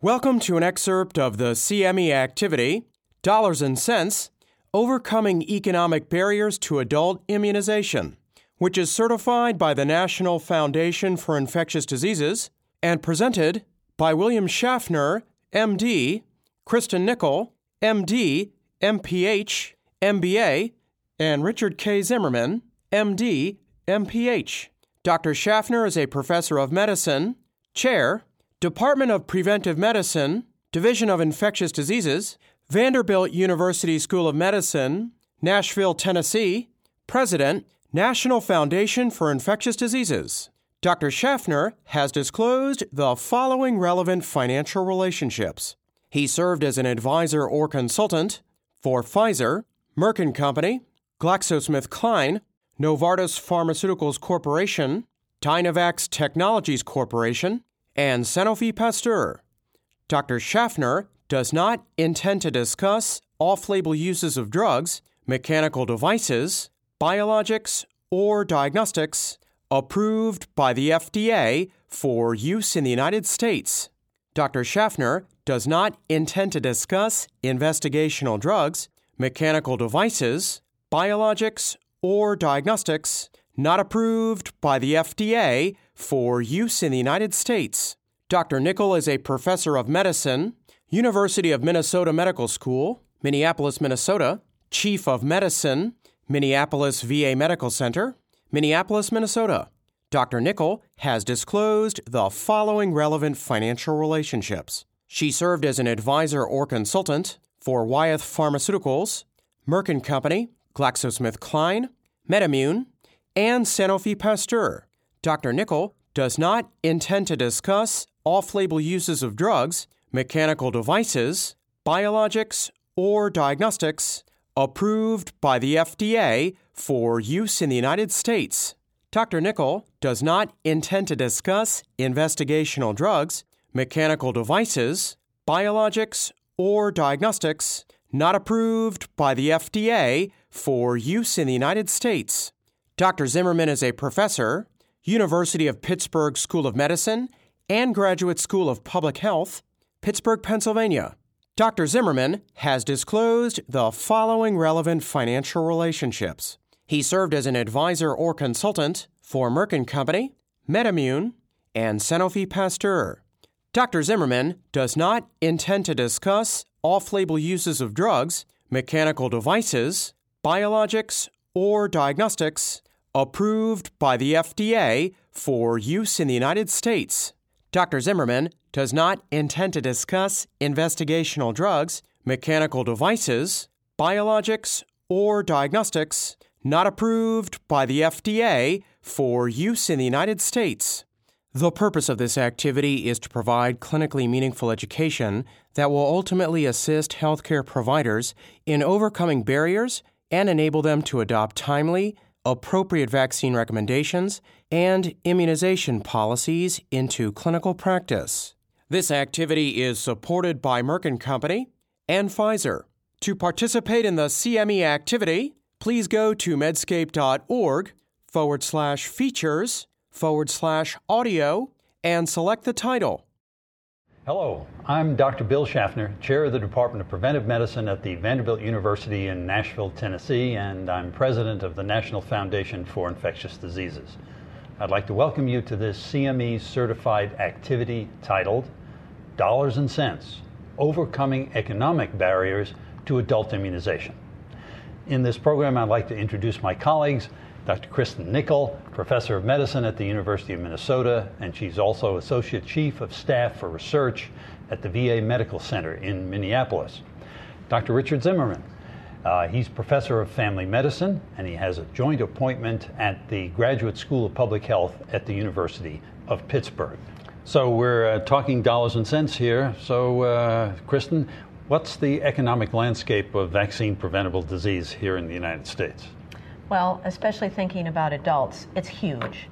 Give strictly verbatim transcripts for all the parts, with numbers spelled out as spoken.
Welcome to an excerpt of the C M E activity, Dollars and Cents, Overcoming Economic Barriers to Adult Immunization, which is certified by the National Foundation for Infectious Diseases and presented by William Schaffner, M D, Kristen Nickel, M D, M P H, M B A, and Richard K. Zimmerman, M D, M P H. Doctor Schaffner is a professor of medicine, chair, Department of Preventive Medicine, Division of Infectious Diseases, Vanderbilt University School of Medicine, Nashville, Tennessee, President, National Foundation for Infectious Diseases. Doctor Schaffner has disclosed the following relevant financial relationships. He served as an advisor or consultant for Pfizer, Merck and Company, GlaxoSmithKline, Novartis Pharmaceuticals Corporation, Dynavax Technologies Corporation, and Sanofi Pasteur. Doctor Schaffner does not intend to discuss off-label uses of drugs, mechanical devices, biologics, or diagnostics approved by the F D A for use in the United States. Doctor Schaffner does not intend to discuss investigational drugs, mechanical devices, biologics, or diagnostics not approved by the F D A for use in the United States. Doctor Nickel is a professor of medicine, University of Minnesota Medical School, Minneapolis, Minnesota, chief of medicine, Minneapolis V A Medical Center, Minneapolis, Minnesota. Doctor Nickel has disclosed the following relevant financial relationships. She served as an advisor or consultant for Wyeth Pharmaceuticals, Merck and Company, GlaxoSmithKline, MedImmune, and Sanofi Pasteur. Doctor Nickel does not intend to discuss off-label uses of drugs, mechanical devices, biologics, or diagnostics approved by the F D A for use in the United States. Doctor Nickel does not intend to discuss investigational drugs, mechanical devices, biologics, or diagnostics not approved by the F D A for use in the United States. Doctor Zimmerman is a professor, University of Pittsburgh School of Medicine and Graduate School of Public Health, Pittsburgh, Pennsylvania. Doctor Zimmerman has disclosed the following relevant financial relationships. He served as an advisor or consultant for Merck and Company, MedImmune, and Sanofi Pasteur. Doctor Zimmerman does not intend to discuss off-label uses of drugs, mechanical devices, biologics, or diagnostics approved by the F D A for use in the United States. Doctor Zimmerman does not intend to discuss investigational drugs, mechanical devices, biologics, or diagnostics not approved by the F D A for use in the United States. The purpose of this activity is to provide clinically meaningful education that will ultimately assist healthcare providers in overcoming barriers and enable them to adopt timely, appropriate vaccine recommendations and immunization policies into clinical practice. This activity is supported by Merck and Company and Pfizer. To participate in the C M E activity, please go to medscape.org forward slash features forward slash audio and select the title. Hello, I'm Doctor Bill Schaffner, Chair of the Department of Preventive Medicine at the Vanderbilt University in Nashville, Tennessee, and I'm President of the National Foundation for Infectious Diseases. I'd like to welcome you to this C M E certified activity titled Dollars and Cents, Overcoming Economic Barriers to Adult Immunization. In this program, I'd like to introduce my colleagues, Doctor Kristen Nickel, Professor of Medicine at the University of Minnesota, and she's also Associate Chief of Staff for Research at the V A Medical Center in Minneapolis. Doctor Richard Zimmerman, uh, he's Professor of Family Medicine, and he has a joint appointment at the Graduate School of Public Health at the University of Pittsburgh. So we're uh, talking dollars and cents here. So, uh, Kristen, what's the economic landscape of vaccine-preventable disease here in the United States? Well, especially thinking about adults, it's huge.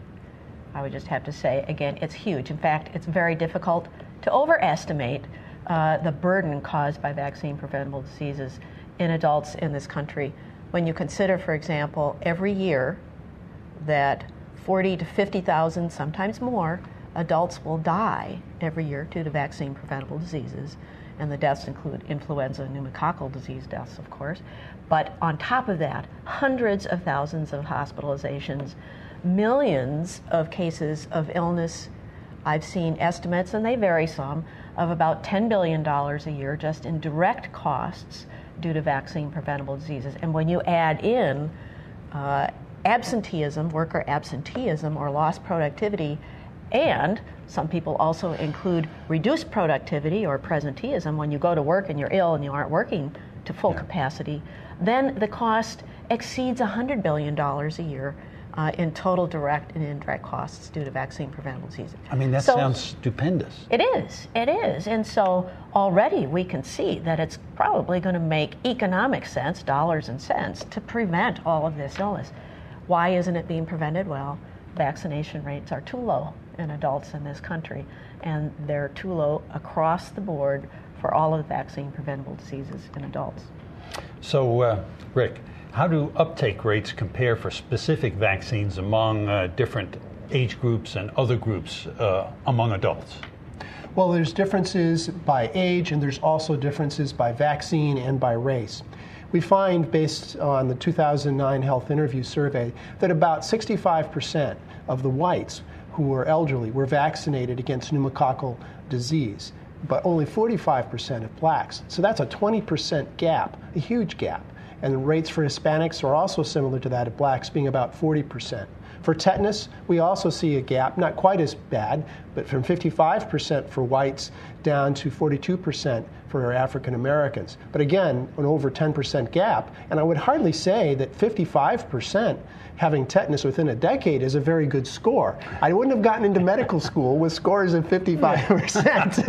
I would just have to say, again, it's huge. In fact, it's very difficult to overestimate uh, the burden caused by vaccine-preventable diseases in adults in this country. When you consider, for example, every year that forty to fifty thousand, sometimes more, adults will die every year due to vaccine-preventable diseases, and the deaths include influenza and pneumococcal disease deaths, of course. But on top of that, hundreds of thousands of hospitalizations, millions of cases of illness. I've seen estimates, and they vary some, of about ten billion dollars a year just in direct costs due to vaccine-preventable diseases. And when you add in uh, absenteeism, worker absenteeism, or lost productivity, and some people also include reduced productivity or presenteeism, when you go to work and you're ill and you aren't working to full yeah. capacity, then the cost exceeds one hundred billion dollars a year uh, in total direct and indirect costs due to vaccine-preventable diseases. I mean, that so, sounds stupendous. It is, it is. And so already we can see that it's probably going to make economic sense, dollars and cents, to prevent all of this illness. Why isn't it being prevented? Well, vaccination rates are too low in adults in this country, and they're too low across the board for all of the vaccine-preventable diseases in adults. So, uh, Rick, how do uptake rates compare for specific vaccines among uh, different age groups and other groups uh, among adults? Well, there's differences by age, and there's also differences by vaccine and by race. We find, based on the two thousand nine Health Interview Survey, that about sixty-five percent of the whites who were elderly were vaccinated against pneumococcal disease, but only forty-five percent of blacks. So that's a twenty percent gap, a huge gap. And the rates for Hispanics are also similar to that of blacks, being about forty percent. For tetanus, we also see a gap, not quite as bad, but from fifty-five percent for whites down to forty-two percent for African Americans. But again, an over ten percent gap, and I would hardly say that fifty-five percent having tetanus within a decade is a very good score. I wouldn't have gotten into medical school with scores of fifty-five percent.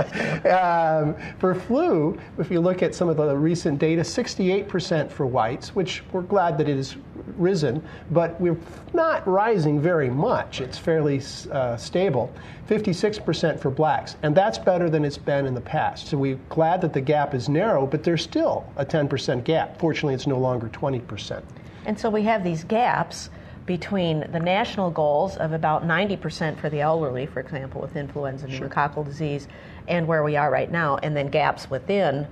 um, for flu, if you look at some of the recent data, sixty-eight percent for whites, which we're glad that it has risen, but we're not rising very much. It's fairly uh, stable. fifty-six percent for blacks, and that's better than it's been in the past. So we're glad that the gap is narrow, but there's still a ten percent gap. Fortunately, it's no longer twenty percent. And so we have these gaps between the national goals of about ninety percent for the elderly, for example, with influenza and pneumococcal disease, and where we are right now, and then gaps within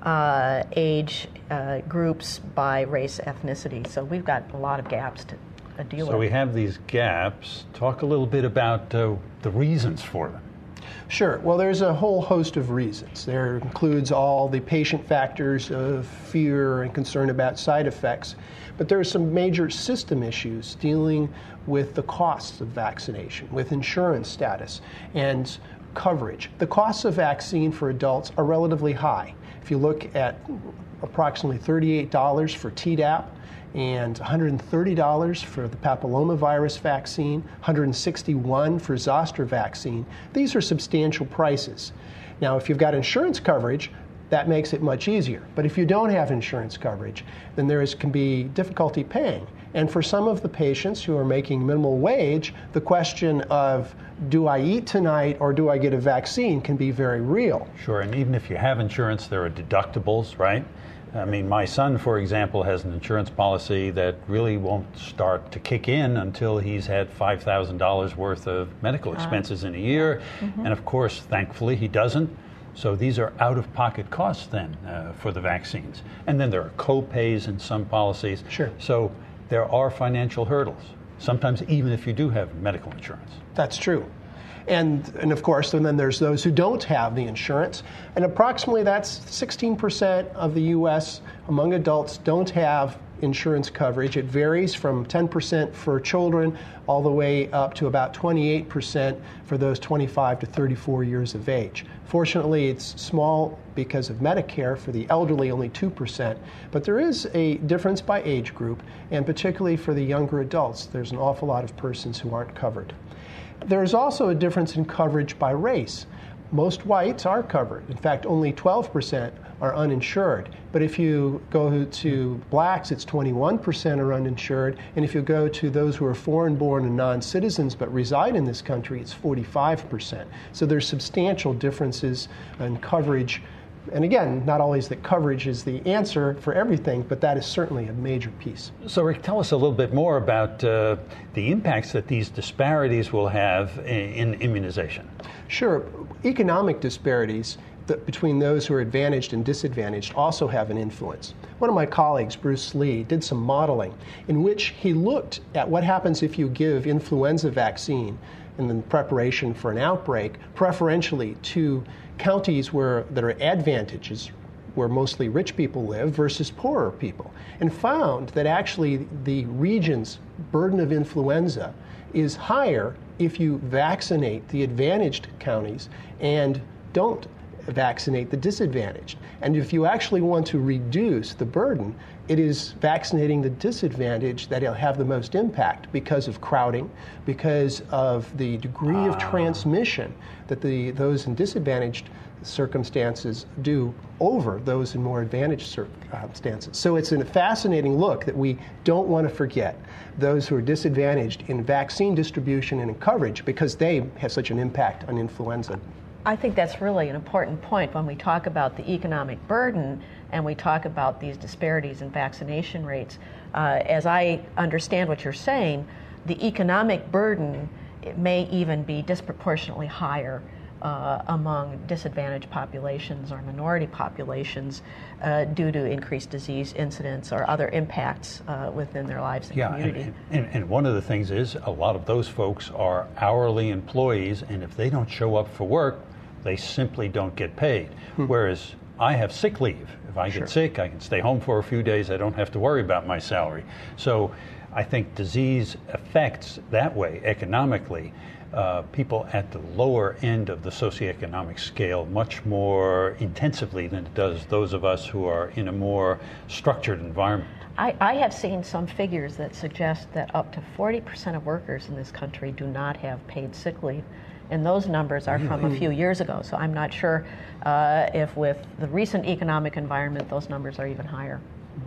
uh, age uh, groups by race, ethnicity. So we've got a lot of gaps to uh, deal with. So we have these gaps. Talk a little bit about uh, the reasons for them. Sure. Well, there's a whole host of reasons. There includes all the patient factors of fear and concern about side effects, but there are some major system issues dealing with the costs of vaccination, with insurance status and coverage. The costs of vaccine for adults are relatively high. If you look at approximately thirty-eight dollars for Tdap, and one hundred thirty dollars for the papillomavirus vaccine, one hundred sixty-one dollars for zoster vaccine. These are substantial prices. Now, if you've got insurance coverage, that makes it much easier. But if you don't have insurance coverage, then there is, can be difficulty paying. And for some of the patients who are making minimal wage, the question of, do I eat tonight or do I get a vaccine, can be very real. Sure, and even if you have insurance, there are deductibles, right? I mean, my son, for example, has an insurance policy that really won't start to kick in until he's had five thousand dollars worth of medical expenses in a year. Mm-hmm. And of course, thankfully, he doesn't. So these are out-of-pocket costs then uh, for the vaccines. And then there are co-pays in some policies. Sure. So there are financial hurdles, sometimes even if you do have medical insurance. That's true. And, and of course, and then there's those who don't have the insurance. And approximately that's sixteen percent of the U S among adults don't have insurance coverage. It varies from ten percent for children all the way up to about twenty-eight percent for those twenty-five to thirty-four years of age. Fortunately, it's small because of Medicare. For the elderly, only two percent. But there is a difference by age group, and particularly for the younger adults, there's an awful lot of persons who aren't covered. There is also a difference in coverage by race. Most whites are covered. In fact, only twelve percent are uninsured. But if you go to blacks, it's twenty-one percent are uninsured. And if you go to those who are foreign-born and non-citizens but reside in this country, it's forty-five percent. So there's substantial differences in coverage And again, not always that coverage is the answer for everything, but that is certainly a major piece. So Rick, tell us a little bit more about uh, the impacts that these disparities will have in, in immunization. Sure. Economic disparities th- between those who are advantaged and disadvantaged also have an influence. One of my colleagues, Bruce Lee, did some modeling in which he looked at what happens if you give influenza vaccine in the preparation for an outbreak preferentially to counties where that are advantages, where mostly rich people live, versus poorer people, and found that actually the region's burden of influenza is higher if you vaccinate the advantaged counties and don't vaccinate the disadvantaged. And if you actually want to reduce the burden, it is vaccinating the disadvantaged that will have the most impact because of crowding, because of the degree of transmission that the those in disadvantaged circumstances do over those in more advantaged circumstances. So it's a fascinating look that we don't want to forget those who are disadvantaged in vaccine distribution and in coverage because they have such an impact on influenza. I think that's really an important point when we talk about the economic burden and we talk about these disparities in vaccination rates. Uh, as I understand what you're saying, the economic burden it may even be disproportionately higher uh, among disadvantaged populations or minority populations uh, due to increased disease incidence or other impacts uh, within their lives and yeah, community. And, and, and one of the things is a lot of those folks are hourly employees, and if they don't show up for work, they simply don't get paid. Hmm. Whereas I have sick leave. If I Sure. get sick, I can stay home for a few days. I don't have to worry about my salary. So I think disease affects that way economically uh, people at the lower end of the socioeconomic scale much more intensively than it does those of us who are in a more structured environment. I, I have seen some figures that suggest that up to forty percent of workers in this country do not have paid sick leave. And those numbers are from a few years ago, so I'm not sure uh, if with the recent economic environment those numbers are even higher.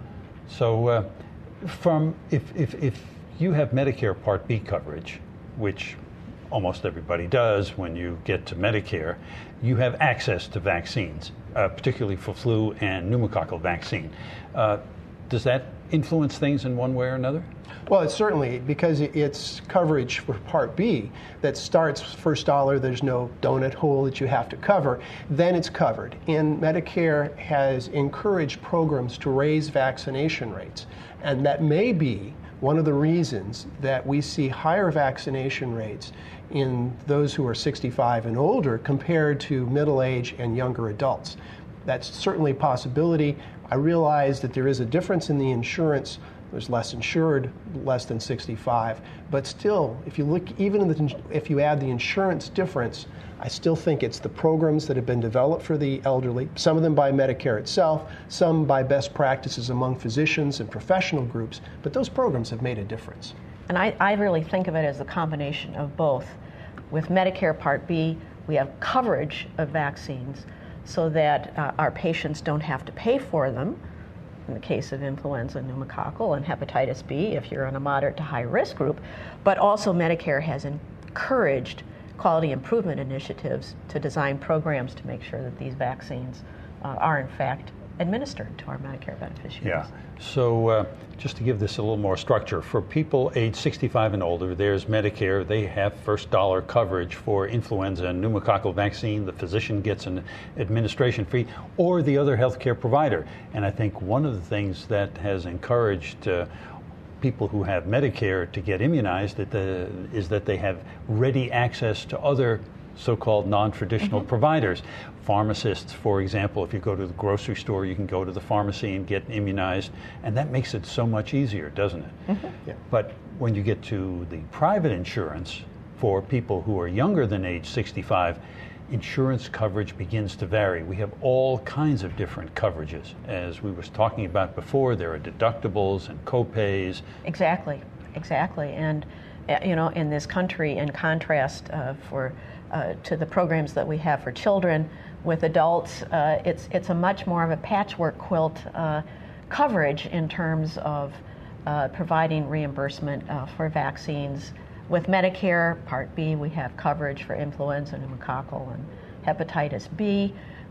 So uh, from if, if, if you have Medicare Part B coverage, which almost everybody does when you get to Medicare, you have access to vaccines, uh, particularly for flu and pneumococcal vaccine. Uh, does that influence things in one way or another? Well, it's certainly because it's coverage for Part B that starts first dollar, there's no donut hole that you have to cover, then it's covered. And Medicare has encouraged programs to raise vaccination rates. And that may be one of the reasons that we see higher vaccination rates in those who are sixty-five and older compared to middle age and younger adults. That's certainly a possibility. I realize that there is a difference in the insurance. There's less insured, less than sixty-five. But still, if you look, even in the, if you add the insurance difference, I still think it's the programs that have been developed for the elderly, some of them by Medicare itself, some by best practices among physicians and professional groups, but those programs have made a difference. And I, I really think of it as a combination of both. With Medicare Part B, we have coverage of vaccines so that uh, our patients don't have to pay for them, in the case of influenza, pneumococcal, and hepatitis B if you're in a moderate to high risk group. But also Medicare has encouraged quality improvement initiatives to design programs to make sure that these vaccines uh, are in fact administered to our Medicare beneficiaries. Yeah. So uh, just to give this a little more structure, for people age sixty-five and older, there's Medicare. They have first dollar coverage for influenza and pneumococcal vaccine. The physician gets an administration fee, or the other healthcare provider. And I think one of the things that has encouraged uh, people who have Medicare to get immunized that the, is that they have ready access to other so-called non-traditional mm-hmm. providers. Pharmacists, for example, if you go to the grocery store, you can go to the pharmacy and get immunized, and that makes it so much easier, doesn't it? Mm-hmm. Yeah. But when you get to the private insurance for people who are younger than age sixty-five, insurance coverage begins to vary. We have all kinds of different coverages. As we were talking about before, there are deductibles and co-pays. Exactly, exactly. And, uh, you know, in this country, in contrast uh, for uh, to the programs that we have for children, with adults, uh, it's it's a much more of a patchwork quilt uh, coverage in terms of uh, providing reimbursement uh, for vaccines. With Medicare Part B, we have coverage for influenza, pneumococcal, and hepatitis B.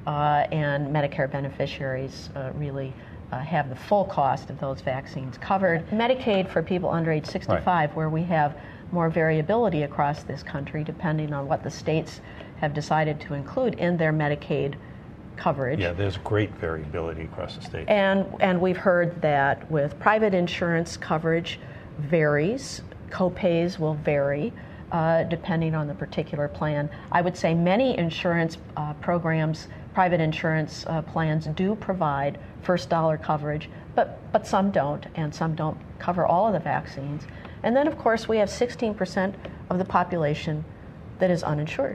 uh, and Medicare beneficiaries uh, really uh, have the full cost of those vaccines covered. Medicaid for people under age sixty-five, right, where we have more variability across this country depending on what the states have decided to include in their Medicaid coverage. Yeah, there's great variability across the state. And, and we've heard that with private insurance, coverage varies. Co-pays will vary uh, depending on the particular plan. I would say many insurance uh, programs, private insurance uh, plans do provide first dollar coverage, but, but some don't, and some don't cover all of the vaccines. And then, of course, we have sixteen percent of the population that is uninsured.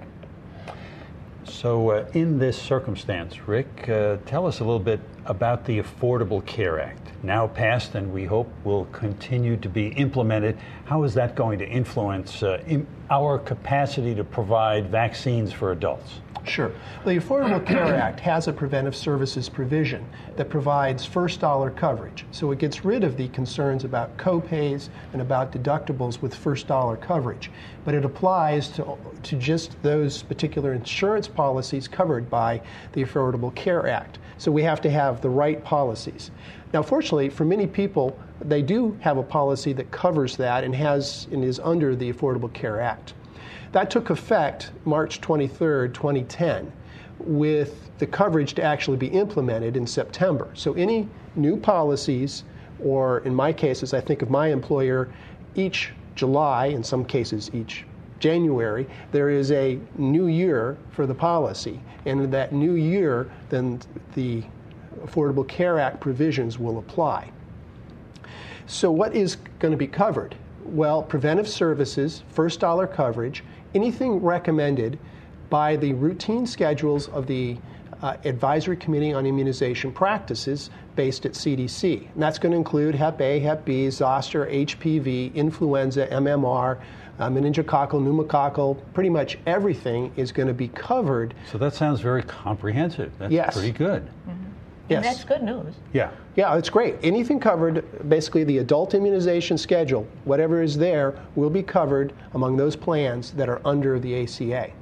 So uh, in this circumstance, Rick, uh, tell us a little bit about the Affordable Care Act, now passed and we hope will continue to be implemented. How is that going to influence uh, in our capacity to provide vaccines for adults? Sure. The Affordable Care Act has a preventive services provision that provides first dollar coverage. So it gets rid of the concerns about co-pays and about deductibles with first dollar coverage. But it applies to, to just those particular insurance policies covered by the Affordable Care Act. So we have to have the right policies. Now, fortunately, for many people, they do have a policy that covers that and has and is under the Affordable Care Act. That took effect March twenty-third, twenty ten, with the coverage to actually be implemented in September. So any new policies, or in my cases, I think of my employer, each July, in some cases each January, there is a new year for the policy. And in that new year, then the Affordable Care Act provisions will apply. So what is going to be covered? Well, preventive services, first dollar coverage, anything recommended by the routine schedules of the uh, Advisory Committee on Immunization Practices based at C D C. And that's going to include Hep A, Hep B, zoster, H P V, influenza, M M R, uh, meningococcal, pneumococcal, pretty much everything is going to be covered. So that sounds very comprehensive. That's yes. pretty good. Mm-hmm. Yes. And that's good news. Yeah. Yeah, it's great. Anything covered, basically the adult immunization schedule, whatever is there, will be covered among those plans that are under the A C A.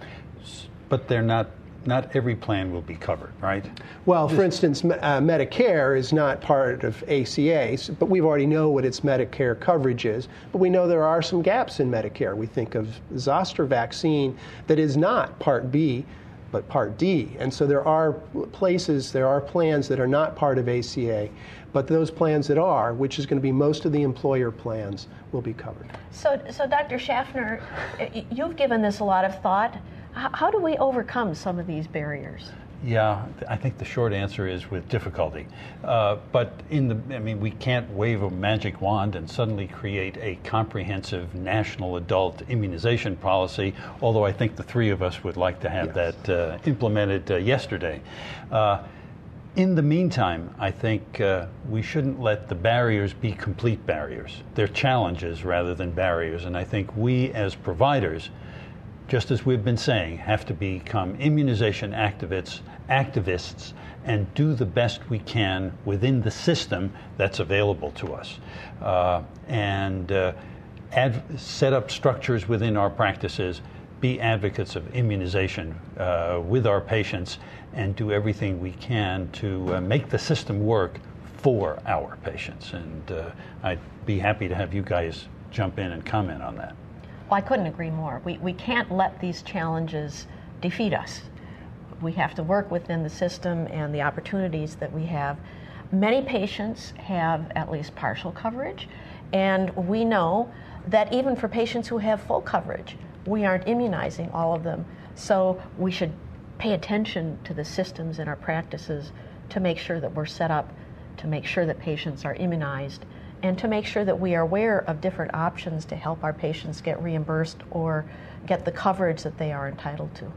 But they're not, not every plan will be covered, right? Well, for instance, uh, Medicare is not part of A C A, but we already know what its Medicare coverage is. But we know there are some gaps in Medicare. We think of zoster vaccine that is not Part B, but Part D. And so there are places, there are plans that are not part of A C A, but those plans that are, which is going to be most of the employer plans, will be covered. So, so Doctor Schaffner, you've given this a lot of thought. How do we overcome some of these barriers? Yeah, I think the short answer is with difficulty. Uh, but in the, I mean, we can't wave a magic wand and suddenly create a comprehensive national adult immunization policy, although I think the three of us would like to have yes. that uh, implemented uh, yesterday. Uh, in the meantime, I think uh, we shouldn't let the barriers be complete barriers. They're challenges rather than barriers, and I think we as providers, just as we've been saying, have to become immunization activists, activists and do the best we can within the system that's available to us. Uh, and uh, ad- set up structures within our practices, be advocates of immunization uh, with our patients, and do everything we can to uh, make the system work for our patients. And uh, I'd be happy to have you guys jump in and comment on that. Well, I couldn't agree more. We, we can't let these challenges defeat us. We have to work within the system and the opportunities that we have. Many patients have at least partial coverage, and we know that even for patients who have full coverage, we aren't immunizing all of them. So we should pay attention to the systems in our practices to make sure that we're set up, to make sure that patients are immunized, and to make sure that we are aware of different options to help our patients get reimbursed or get the coverage that they are entitled to.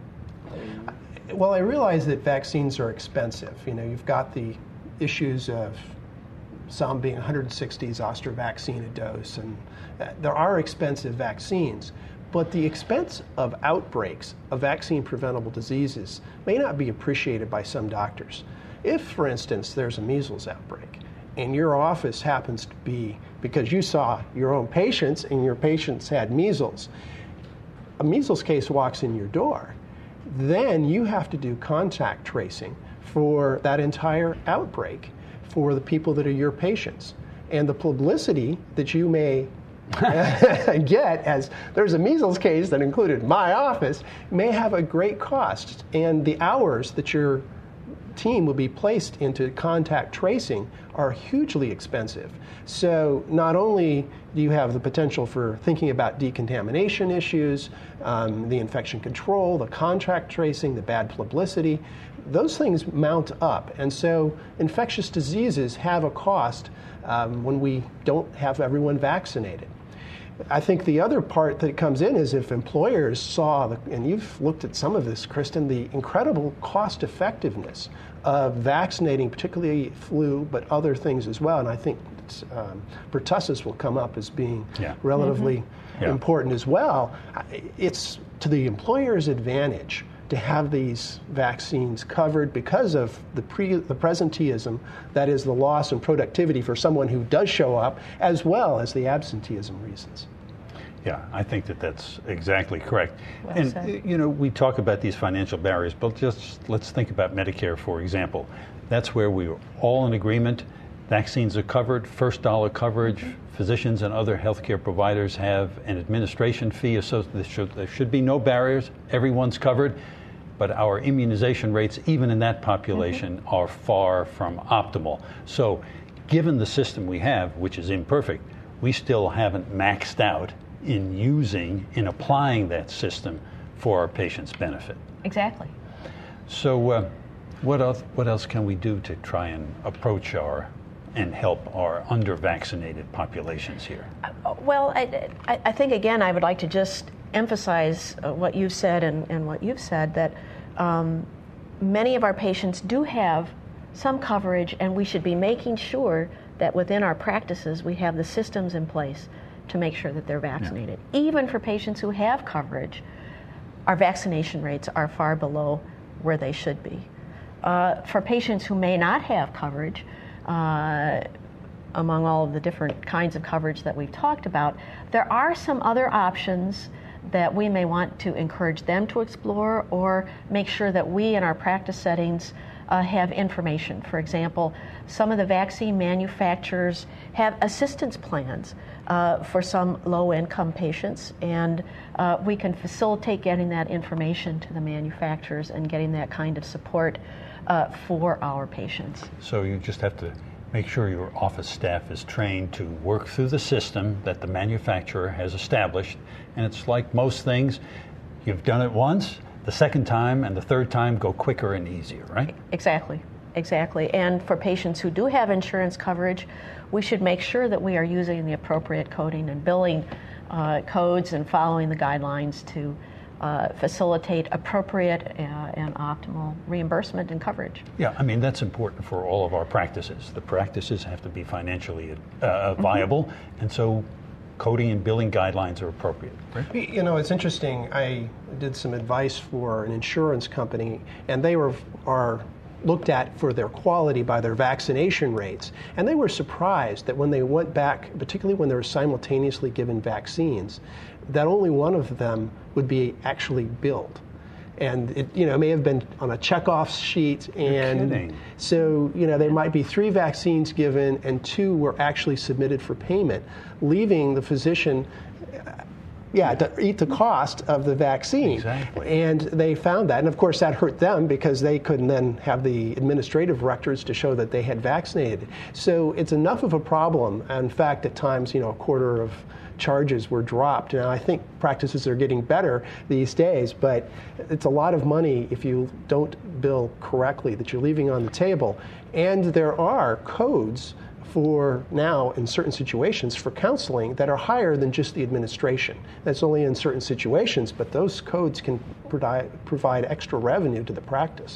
Well, I realize that vaccines are expensive. You know, you've got the issues of some being one hundred sixty zoster vaccine a dose, and uh, there are expensive vaccines. But the expense of outbreaks of vaccine-preventable diseases may not be appreciated by some doctors. If, for instance, there's a measles outbreak, and your office happens to be, because you saw your own patients and your patients had measles, a measles case walks in your door, then you have to do contact tracing for that entire outbreak for the people that are your patients. And the publicity that you may get, as there's a measles case that included my office, may have a great cost. And the hours that your team will be placed into contact tracing are hugely expensive. So not only do you have the potential for thinking about decontamination issues, um, the infection control, the contact tracing, the bad publicity, those things mount up. And so infectious diseases have a cost um, when we don't have everyone vaccinated. I think the other part that comes in is if employers saw, the, and you've looked at some of this, Kristen, the incredible cost effectiveness of vaccinating, particularly flu, but other things as well. And I think um, pertussis will come up as being yeah. relatively mm-hmm. yeah. important as well. It's to the employer's advantage to have these vaccines covered because of the, pre, the presenteeism, that is the loss in productivity for someone who does show up, as well as the absenteeism reasons. Yeah, I think that that's exactly correct. Well and, said. you know, we talk about these financial barriers, but just let's think about Medicare, for example. That's where we are all in agreement. Vaccines are covered, first dollar coverage. Physicians and other healthcare providers have an administration fee, so there should, there should be no barriers. Everyone's covered. But our immunization rates, even in that population, mm-hmm. are far from optimal. So given the system we have, which is imperfect, we still haven't maxed out in using, in applying that system for our patients' benefit. Exactly. So uh, what else, what else can we do to try and approach our and help our under-vaccinated populations here? Uh, well, I, I, I think, again, I would like to just emphasize uh, what you've said and, and what you've said, that um, many of our patients do have some coverage, and we should be making sure that within our practices we have the systems in place to make sure that they're vaccinated. Yeah. Even for patients who have coverage, our vaccination rates are far below where they should be. Uh, for patients who may not have coverage, uh, among all of the different kinds of coverage that we've talked about, there are some other options that we may want to encourage them to explore, or make sure that we in our practice settings uh, have information. For example, some of the vaccine manufacturers have assistance plans uh, for some low-income patients, and uh, we can facilitate getting that information to the manufacturers and getting that kind of support uh, for our patients. So you just have to make sure your office staff is trained to work through the system that the manufacturer has established. And it's like most things, you've done it once, the second time and the third time go quicker and easier, right? Exactly, exactly. And for patients who do have insurance coverage, we should make sure that we are using the appropriate coding and billing uh, codes and following the guidelines to Uh, facilitate appropriate uh, and optimal reimbursement and coverage. Yeah, I mean, that's important for all of our practices. The practices have to be financially uh, viable, mm-hmm. and so coding and billing guidelines are appropriate. Right? You know, it's interesting. I did some advice for an insurance company, and they were are looked at for their quality by their vaccination rates. And they were surprised that when they went back, particularly when they were simultaneously given vaccines, that only one of them would be actually billed. And it, you know, it may have been on a checkoff sheet, and so, you know, there might be three vaccines given and two were actually submitted for payment, leaving the physician Yeah, to eat the cost of the vaccine. Exactly. And they found that. And of course, that hurt them because they couldn't then have the administrative records to show that they had vaccinated. So it's enough of a problem. In fact, at times, you know, a quarter of charges were dropped. Now, I think practices are getting better these days, but it's a lot of money if you don't bill correctly that you're leaving on the table. And there are codes for now, in certain situations, for counseling that are higher than just the administration. That's only in certain situations, but those codes can provide, provide extra revenue to the practice.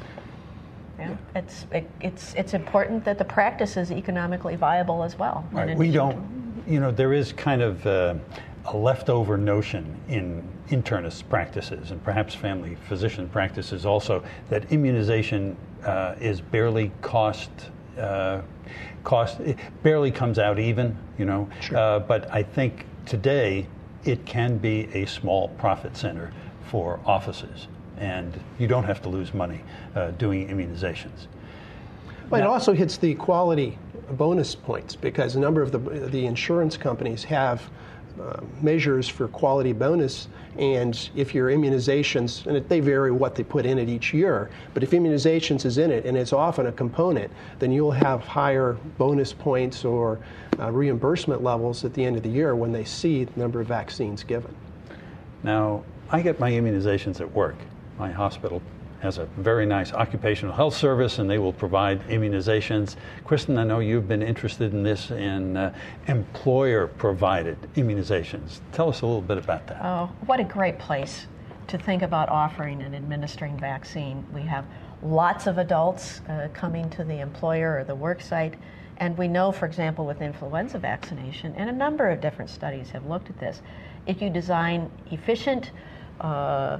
Yeah, it's it, it's it's important that the practice is economically viable as well. Right. We don't, you know, there is kind of uh, a leftover notion in internist practices and perhaps family physician practices also that immunization uh, is barely cost. Uh, cost it barely comes out even, you know. Sure. Uh, but I think today it can be a small profit center for offices. and you don't have to lose money uh, doing immunizations. But now, it also hits the quality bonus points, because a number of the, the insurance companies have uh, measures for quality bonus, and if your immunizations, and they vary what they put in it each year, but if immunizations is in it and it's often a component, then you'll have higher bonus points or uh, reimbursement levels at the end of the year when they see the number of vaccines given. Now, I get my immunizations at work. My hospital has a very nice occupational health service, and they will provide immunizations. Kristen, I know you've been interested in this, in uh, employer-provided immunizations. Tell us a little bit about that. Oh, what a great place to think about offering and administering vaccine. We have lots of adults uh, coming to the employer or the work site, and we know, for example, with influenza vaccination, and a number of different studies have looked at this, if you design efficient uh,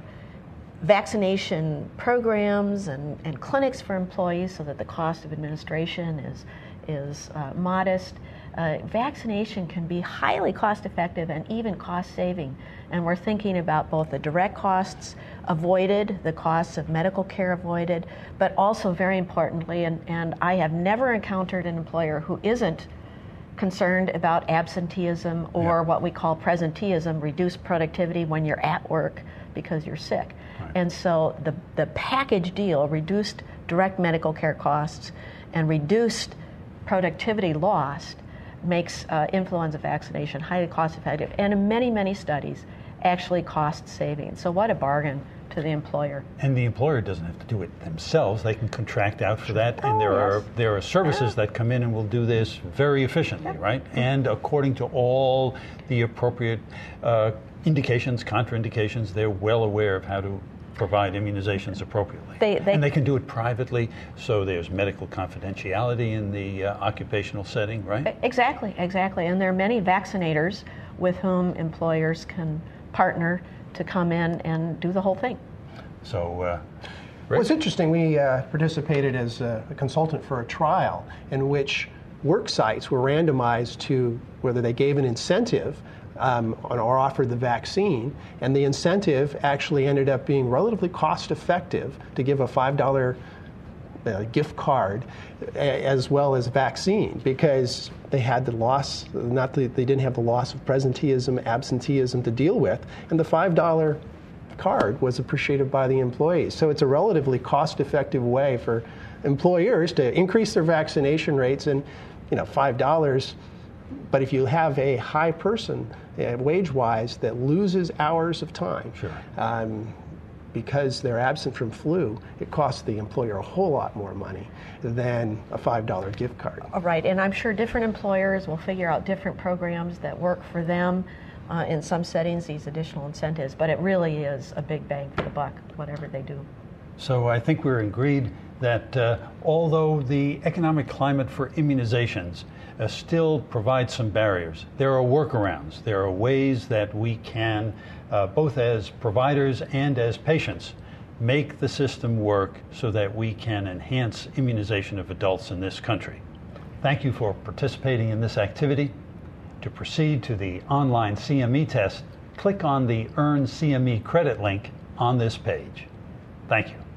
vaccination programs and, and clinics for employees so that the cost of administration is, is uh, modest, uh, vaccination can be highly cost effective and even cost saving. And we're thinking about both the direct costs avoided, the costs of medical care avoided, but also very importantly, and, and I have never encountered an employer who isn't concerned about absenteeism or yeah. what we call presenteeism, reduced productivity when you're at work because you're sick. Right. And so the, the package deal, reduced direct medical care costs and reduced productivity lost, makes uh, influenza vaccination highly cost effective, and in many, many studies actually cost saving. So what a bargain to the employer. And the employer doesn't have to do it themselves. They can contract out for that, and oh, there yes. are there are services yeah. that come in and will do this very efficiently, yeah. right? And according to all the appropriate uh, indications, contraindications, they're well aware of how to provide immunizations appropriately. They, they, and they can do it privately, so there's medical confidentiality in the uh, occupational setting, right? Exactly, exactly. And there are many vaccinators with whom employers can partner to come in and do the whole thing. So, uh, well, it's interesting. We uh, participated as a, a consultant for a trial in which work sites were randomized to whether they gave an incentive Um, or offered the vaccine, and the incentive actually ended up being relatively cost effective to give a five dollar uh, gift card a, as well as vaccine, because they had the loss, not the, they didn't have the loss of presenteeism, absenteeism to deal with, and the five dollar card was appreciated by the employees. So it's a relatively cost effective way for employers to increase their vaccination rates, and you know, five dollars. But if you have a high person, uh, wage-wise, that loses hours of time sure. um, because they're absent from flu, it costs the employer a whole lot more money than a five dollar gift card. Right, and I'm sure different employers will figure out different programs that work for them. Uh, in some settings, these additional incentives, but it really is a big bang for the buck, whatever they do. So I think we're agreed that uh, although the economic climate for immunizations uh, still provides some barriers, there are workarounds. There are ways that we can, uh, both as providers and as patients, make the system work so that we can enhance immunization of adults in this country. Thank you for participating in this activity. To proceed to the online C M E test, click on the Earn C M E Credit link on this page. Thank you.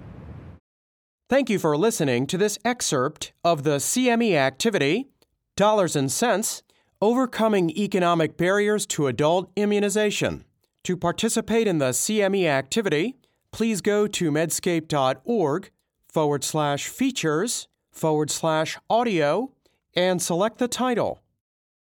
Thank you for listening to this excerpt of the C M E activity, Dollars and Cents, Overcoming Economic Barriers to Adult Immunization. To participate in the C M E activity, please go to medscape.org forward slash features forward slash audio and select the title,